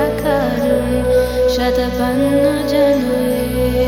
রাখারুন শতবন্ন জনয়ে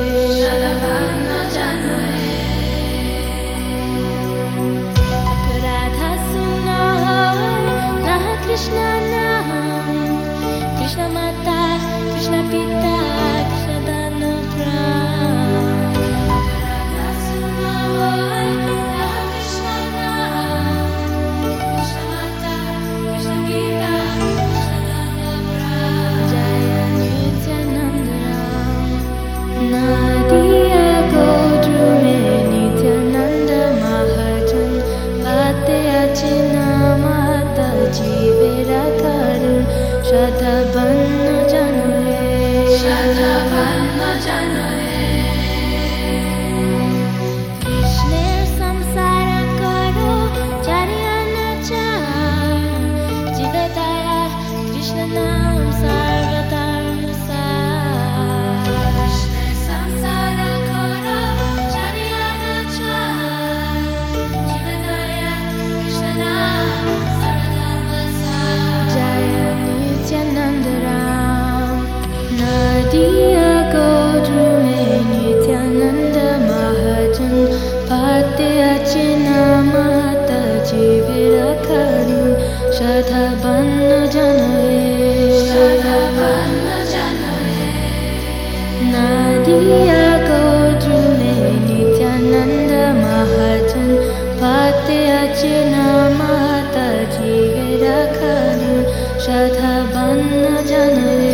রাধা সুনা না কৃষ্ণ নাম কৃষ্ণ মাতা কৃষ্ণ পিতা কৃষ্ণ দান প্রাণ রাধা সুনা না কৃষ্ণ নাম কৃষ্ণ মাতা কৃষ্ণ পিতা কৃষ্ণ দান প্রাণ জয় নিত্যানন্দ রাম नदिया गोद्रु में नित्यानंद महाजन बाते आचे नामाता जीवेरा कारुण शतबन्न जनये कृष्णेर संसार करो चार्यानाचार जीवे तारा कृष्ण नाम सर्वधर्म सार कृष्णेर संसार करो चार्यानाचार जीवे तारा कृष्ण नाम सर्वधर्म सार जय नित्यानंद राम नदिया गोद्रु में नित्यानंद महाजन पाते आचे नामाता जीवेरा कारुण शतबन्न जनये नदिया गोद्रु में नित्यानंद महाजन पाते आचे नामाता जीवेरा कारुण शतबन्न जनये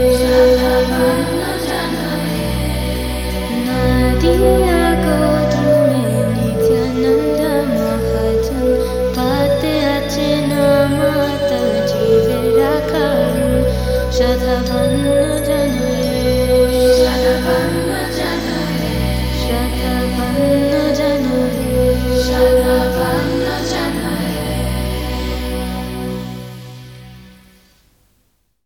नदिया गोद्रु में नित्यानंद महाजन पाते आचे नामाता जीवेरा कारुण शतबन्न जनये